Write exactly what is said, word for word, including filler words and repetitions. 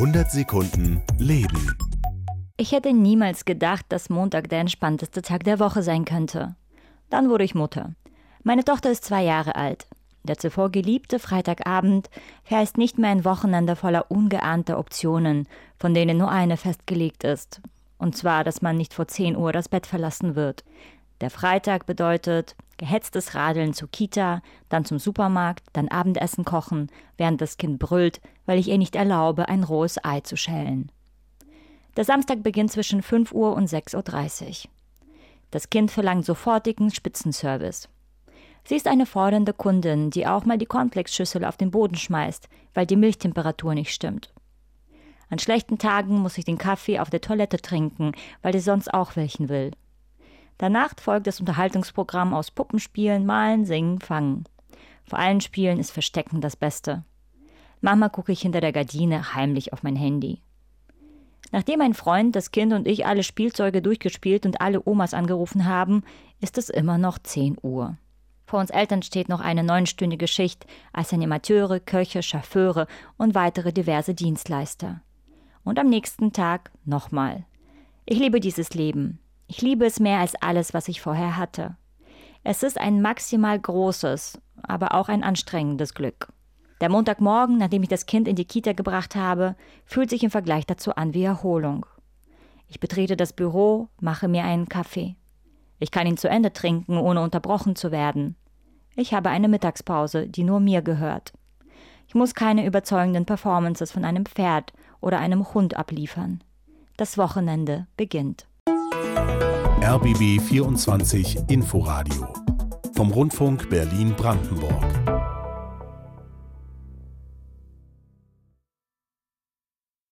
hundert Sekunden Leben. Ich hätte niemals gedacht, dass Montag der entspannteste Tag der Woche sein könnte. Dann wurde ich Mutter. Meine Tochter ist zwei Jahre alt. Der zuvor geliebte Freitagabend verheißt nicht mehr ein Wochenende voller ungeahnter Optionen, von denen nur eine festgelegt ist. Und zwar, dass man nicht vor zehn Uhr das Bett verlassen wird. Der Freitag bedeutet gehetztes Radeln zur Kita, dann zum Supermarkt, dann Abendessen kochen, während das Kind brüllt, weil ich ihr nicht erlaube, ein rohes Ei zu schälen. Der Samstag beginnt zwischen fünf Uhr und sechs Uhr dreißig. Das Kind verlangt sofortigen Spitzenservice. Sie ist eine fordernde Kundin, die auch mal die Cornflakes-Schüssel auf den Boden schmeißt, weil die Milchtemperatur nicht stimmt. An schlechten Tagen muss ich den Kaffee auf der Toilette trinken, weil ich sonst auch welchen will. Danach folgt das Unterhaltungsprogramm aus Puppenspielen, Malen, Singen, Fangen. Vor allen Spielen ist Verstecken das Beste. Manchmal gucke ich hinter der Gardine heimlich auf mein Handy. Nachdem mein Freund, das Kind und ich alle Spielzeuge durchgespielt und alle Omas angerufen haben, ist es immer noch zehn Uhr. Vor uns Eltern steht noch eine neunstündige Schicht als Animateure, Köche, Chauffeure und weitere diverse Dienstleister. Und am nächsten Tag nochmal. Ich liebe dieses Leben. Ich liebe es mehr als alles, was ich vorher hatte. Es ist ein maximal großes, aber auch ein anstrengendes Glück. Der Montagmorgen, nachdem ich das Kind in die Kita gebracht habe, fühlt sich im Vergleich dazu an wie Erholung. Ich betrete das Büro, mache mir einen Kaffee. Ich kann ihn zu Ende trinken, ohne unterbrochen zu werden. Ich habe eine Mittagspause, die nur mir gehört. Ich muss keine überzeugenden Performances von einem Pferd oder einem Hund abliefern. Das Wochenende beginnt. R B B vierundzwanzig Inforadio vom Rundfunk Berlin-Brandenburg.